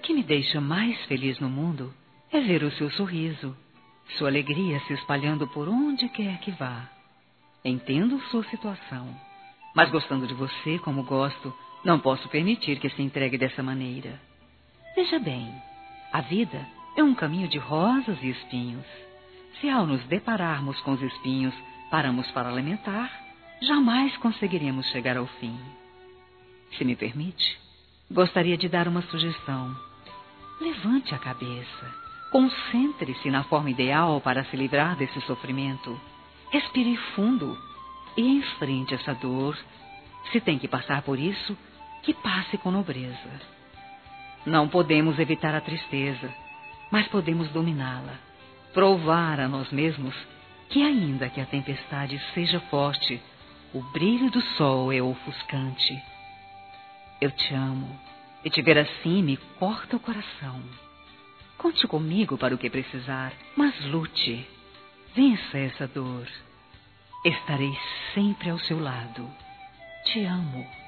que me deixa mais feliz no mundo é ver o seu sorriso, sua alegria se espalhando por onde quer que vá. Entendo sua situação, mas gostando de você como gosto, não posso permitir que se entregue dessa maneira. Veja bem, a vida é um caminho de rosas e espinhos. Se ao nos depararmos com os espinhos paramos para lamentar, jamais conseguiremos chegar ao fim. Se me permite, gostaria de dar uma sugestão. Levante a cabeça, concentre-se na forma ideal para se livrar desse sofrimento. Respire fundo e enfrente essa dor. Se tem que passar por isso, que passe com nobreza. Não podemos evitar a tristeza, mas podemos dominá-la. Provar a nós mesmos que, ainda que a tempestade seja forte, o brilho do sol é ofuscante. Eu te amo, e te ver assim me corta o coração. Conte comigo para o que precisar, mas lute. Vença essa dor. Estarei sempre ao seu lado. Te amo.